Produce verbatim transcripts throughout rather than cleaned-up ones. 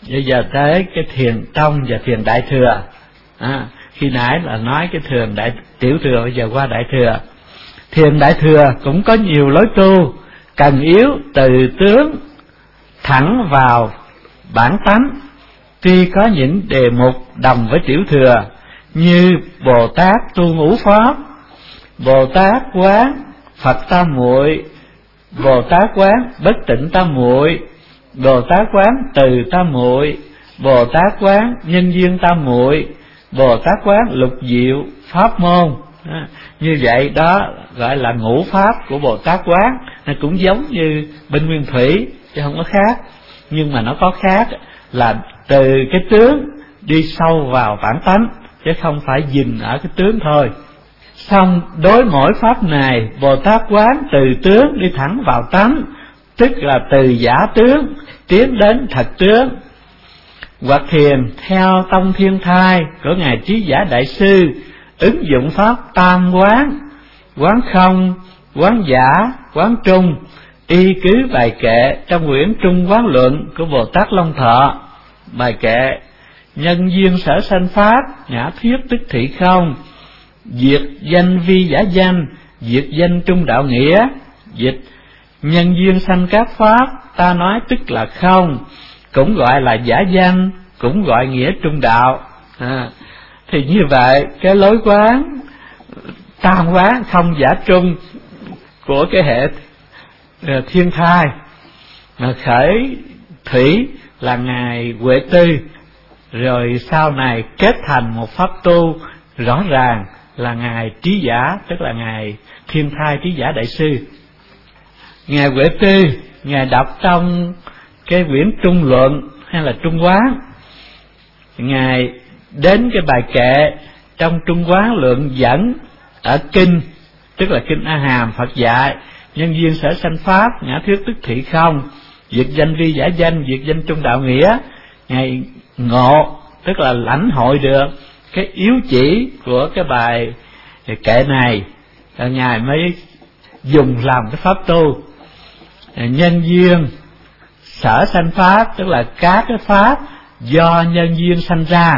Bây giờ tới cái thiền tông và thiền đại thừa. À, khi nãy là nói cái thiền đại tiểu thừa, bây giờ qua đại thừa. Thiền đại thừa cũng có nhiều lối tu, cần yếu từ tướng thẳng vào bản tánh. Tuy có những đề mục đồng với tiểu thừa, như Bồ Tát tu ngũ pháp, Bồ Tát quán Phật tam muội, Bồ Tát quán bất tịnh tam muội, Bồ Tát quán từ tam muội, Bồ Tát quán nhân duyên tam muội, Bồ Tát quán lục diệu pháp môn. À, như vậy đó gọi là ngũ pháp của Bồ Tát quán. Nó cũng giống như bên nguyên thủy chứ không có khác, nhưng mà nó có khác là từ cái tướng đi sâu vào bản tánh, chứ không phải dừng ở cái tướng thôi. Xong đối mỗi pháp này, Bồ Tát quán từ tướng đi thẳng vào tánh, tức là từ giả tướng tiến đến thật tướng. Hoặc thiền theo tông Thiên Thai của ngài Trí Giả Đại Sư, ứng dụng pháp tam quán, quán không, quán giả, quán trung, y cứ bài kệ trong quyển Trung Quán Luận của Bồ Tát Long Thọ. Bài kệ: nhân duyên sở sanh pháp, ngã thuyết tức thị không, diệt danh vi giả danh, diệt danh trung đạo nghĩa. Dịch: nhân duyên sanh các pháp, ta nói tức là không, cũng gọi là giả danh, cũng gọi nghĩa trung đạo. À, thì như vậy cái lối quán tam quán không giả trung của cái hệ Thiên Thai mà khởi thủy là ngài Huệ Tư, rồi sau này kết thành một pháp tu rõ ràng là ngài Trí Giả, tức là ngài Thiên Thai Trí Giả Đại Sư. Ngài Huệ Tư, ngài đọc trong cái quyển Trung Luận hay là Trung Quán, ngài đến cái bài kệ trong Trung Quán Luận dẫn ở kinh, tức là kinh A Hàm Phật dạy: nhân duyên sở sanh pháp, ngã thuyết tức thị không, diệt danh vi giả danh, diệt danh trung đạo nghĩa. Ngài ngộ, tức là lãnh hội được cái yếu chỉ của cái bài kệ này, rồi ngài mới dùng làm cái pháp tu. Nhân duyên sở sanh pháp, tức là các cái pháp do nhân duyên sanh ra.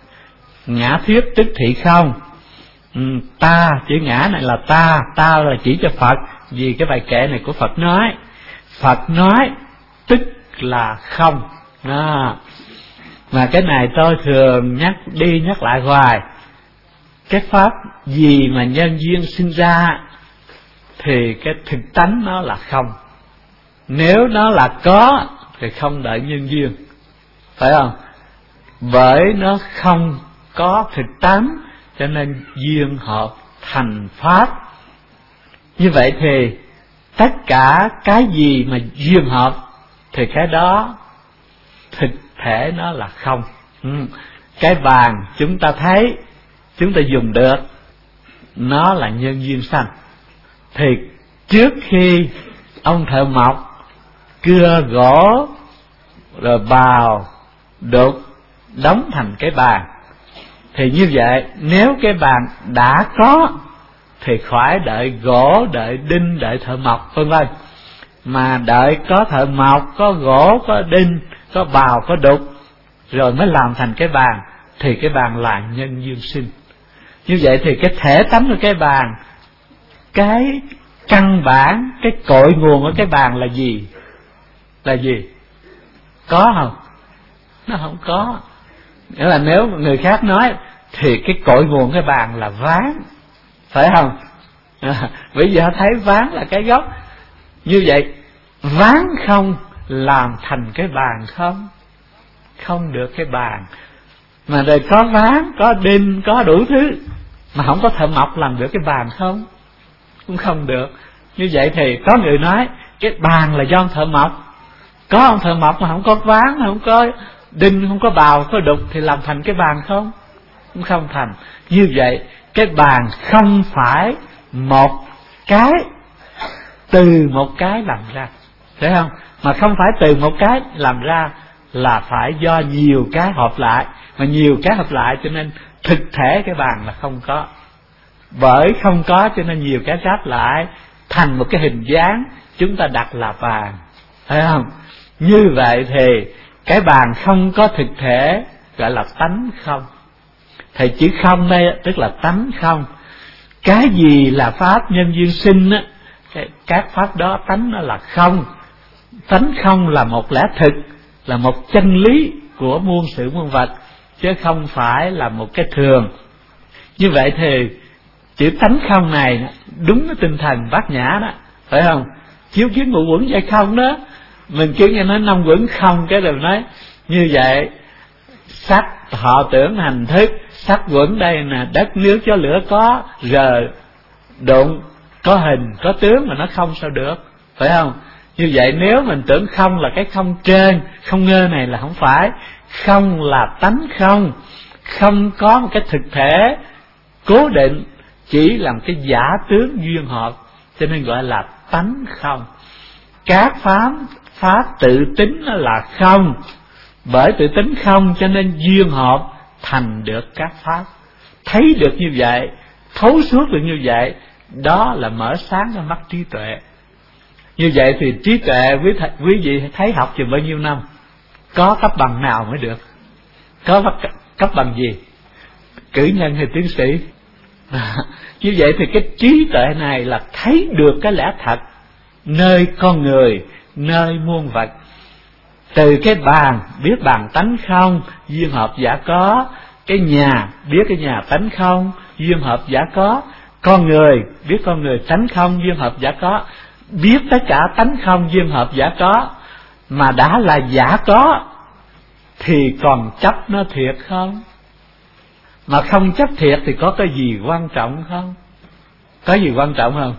Ngã thuyết tức thị không, ừ, ta, chữ ngã này là ta, ta là chỉ cho Phật, vì cái bài kệ này của Phật nói. Phật nói tức là không. Đó. Mà cái này tôi thường nhắc đi nhắc lại hoài. Cái pháp gì mà nhân duyên sinh ra thì cái thực tánh nó là không. Nếu nó là có thì không đợi nhân duyên, phải không? Bởi nó không có thực tánh cho nên duyên hợp thành pháp. Như vậy thì tất cả cái gì mà duyên hợp thì cái đó thực thể nó là không. Ừ. Cái bàn chúng ta thấy, chúng ta dùng được, nó là nhân duyên sanh. Thì trước khi ông thợ mộc cưa gỗ rồi bào đục đóng thành cái bàn, thì như vậy nếu cái bàn đã có thì khỏi đợi gỗ, đợi đinh, đợi thợ mộc vân vân, mà đợi có thợ mộc, có gỗ, có đinh, có bào, có đục rồi mới làm thành cái bàn, thì cái bàn là nhân duyên sinh. Như vậy thì cái thể tánh của cái bàn, cái căn bản, cái cội nguồn của cái bàn là gì? Là gì? Có không? Nó không có. Nghĩa là nếu người khác nói thì cái cội nguồn cái bàn là ván, phải không? À, bây giờ thấy ván là cái gốc. Như vậy ván không làm thành cái bàn không? Không được cái bàn. Mà rồi có ván, có đinh, có đủ thứ, mà không có thợ mộc làm được cái bàn không? Cũng không được. Như vậy thì có người nói cái bàn là do thợ mộc. Có ông thợ mộc mà không có ván, không có đinh, không có bào, không có đục thì làm thành cái bàn không? Cũng không thành. Như vậy cái bàn không phải một cái từ một cái làm ra, thấy không? Mà không phải từ một cái làm ra, là phải do nhiều cái hợp lại. Mà nhiều cái hợp lại cho nên thực thể cái bàn là không có. Bởi không có cho nên nhiều cái ráp lại thành một cái hình dáng chúng ta đặt là bàn, thấy không? Như vậy thì Cái bàn không có thực thể gọi là tánh không. Thầy chữ không đây tức là tánh không. Cái gì là pháp nhân duyên sinh á, các pháp đó tánh nó là không. Tánh không là một lẽ thực, là một chân lý của muôn sự muôn vật, chứ không phải là một cái thường. Như vậy thì chữ tánh không này đúng cái tinh thần Bát Nhã đó, phải không? Chiếu kiến ngũ uẩn vậy không đó, mình cứ nghe nói năm uẩn không, cái đều nói như vậy. Sắc họ tưởng hành thức, sắc uẩn đây nè, đất nước gió lửa có, rờ đụng, có hình có tướng mà nó không sao được, phải không? Như vậy nếu mình tưởng không là cái không trên, không ngơ này là không phải. Không là tánh không, không có một cái thực thể cố định, chỉ là một cái giả tướng duyên hợp, cho nên gọi là tánh không. Các pháp pháp tự tính là không, bởi tự tính không cho nên duyên hợp thành được các pháp. Thấy được như vậy, thấu suốt được như vậy, đó là mở sáng ra mắt trí tuệ. Như vậy thì trí tuệ quý, th- quý vị thấy học chừng bao nhiêu năm, có cấp bằng nào mới được? Có cấp, cấp bằng gì? Cử nhân hay tiến sĩ? À, như vậy thì cái trí tuệ này là thấy được cái lẽ thật nơi con người, nơi muôn vật. Từ cái bàn biết bàn tánh không, duyên hợp giả có. Cái nhà biết cái nhà tánh không, duyên hợp giả có. Con người biết con người tánh không, duyên hợp giả có. Biết tất cả tánh không, duyên hợp giả có. Mà đã là giả có thì còn chấp nó thiệt không? Mà không chấp thiệt thì có cái gì quan trọng không? Có gì quan trọng không?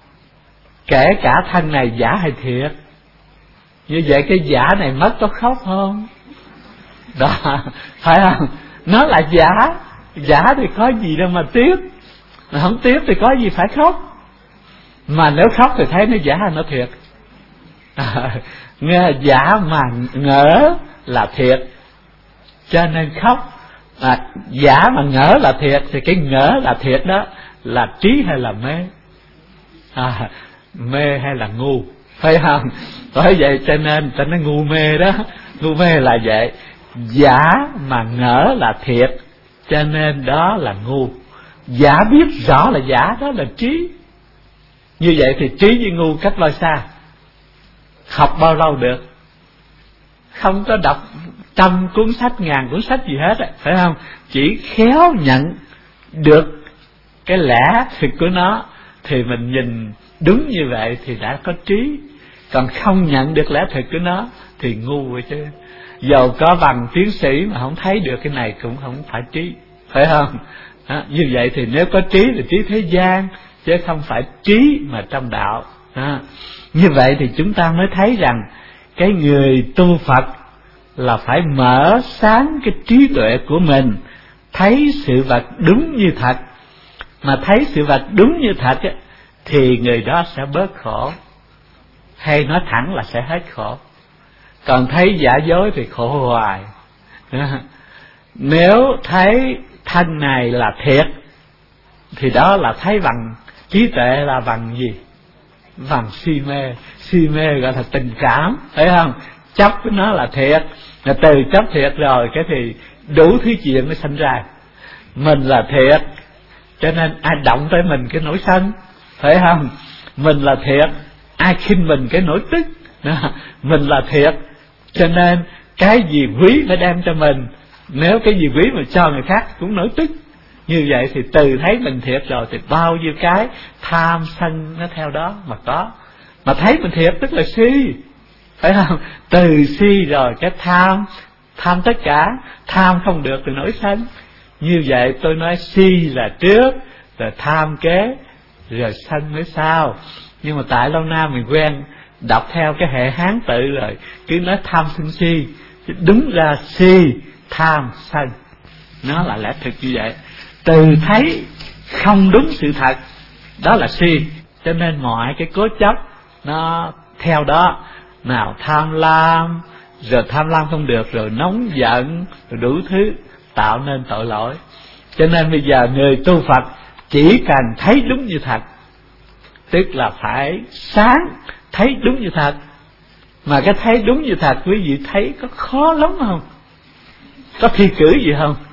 Kể cả thân này giả hay thiệt. Như vậy cái giả này mất có khóc không? Đó, phải không? Nó là giả, giả thì có gì đâu mà tiếc. Mà không tiếc thì có gì phải khóc. Mà nếu khóc thì thấy nó giả hay nó thiệt? À, nghe giả mà ngỡ là thiệt, cho nên khóc. À, giả mà ngỡ là thiệt thì cái ngỡ là thiệt đó là trí hay là mê? À, mê hay là ngu, phải không? Bởi vậy cho nên ta nói ngu mê đó. Ngu mê là vậy. Giả mà ngỡ là thiệt, cho nên đó là ngu. Giả biết rõ là giả, đó là trí. Như vậy thì trí với ngu cách bao xa? Học bao lâu được? Không có đọc trăm cuốn sách, ngàn cuốn sách gì hết, phải không? Chỉ khéo nhận được cái lẽ thực của nó thì mình nhìn đúng như vậy thì đã có trí. Còn không nhận được lẽ thực của nó thì ngu vậy chứ. Dầu có bằng tiến sĩ mà không thấy được cái này cũng không phải trí, phải không? Đó, như vậy thì nếu có trí là trí thế gian, chứ không phải trí mà trong đạo. Đó. Như vậy thì chúng ta mới thấy rằng cái người tu Phật là phải mở sáng cái trí tuệ của mình, thấy sự vật đúng như thật. Mà thấy sự vật đúng như thật ấy, thì người đó sẽ bớt khổ, hay nói thẳng là sẽ hết khổ. Còn thấy giả dối thì khổ hoài. Nếu thấy thân này là thiệt thì đó là thấy bằng trí tuệ, là bằng gì? Bằng si mê. Si mê gọi là tình cảm, phải không? Chấp với nó là thiệt, là từ chấp thiệt rồi cái thì đủ thứ chuyện nó sinh ra. Mình là thiệt, cho nên ai động tới mình cái nỗi sân, phải không? Mình là thiệt, ai khinh mình cái nỗi tức. Mình là thiệt, cho nên cái gì quý phải đem cho mình. Nếu cái gì quý mà cho người khác cũng nổi tức. Như vậy thì từ thấy mình thiệt rồi thì bao nhiêu cái tham sân nó theo đó mà có. Mà thấy mình thiệt tức là si, phải không? Từ si rồi cái tham, tham tất cả, tham không được thì nổi sân. Như vậy tôi nói si là trước, rồi tham kế, rồi sân mới sau. Nhưng mà tại lâu nay mình quen đọc theo cái hệ Hán tự rồi cứ nói tham sân si, đúng ra si tham sân nó là lẽ thực như vậy. Từ thấy không đúng sự thật, đó là si. Cho nên mọi cái cố chấp nó theo đó. Nào tham lam, rồi tham lam không được, rồi nóng giận, rồi đủ thứ, tạo nên tội lỗi. Cho nên bây giờ người tu Phật chỉ cần thấy đúng như thật, tức là phải sáng thấy đúng như thật, Mà cái thấy đúng như thật quý vị thấy có khó lắm không? Có thi cử gì không?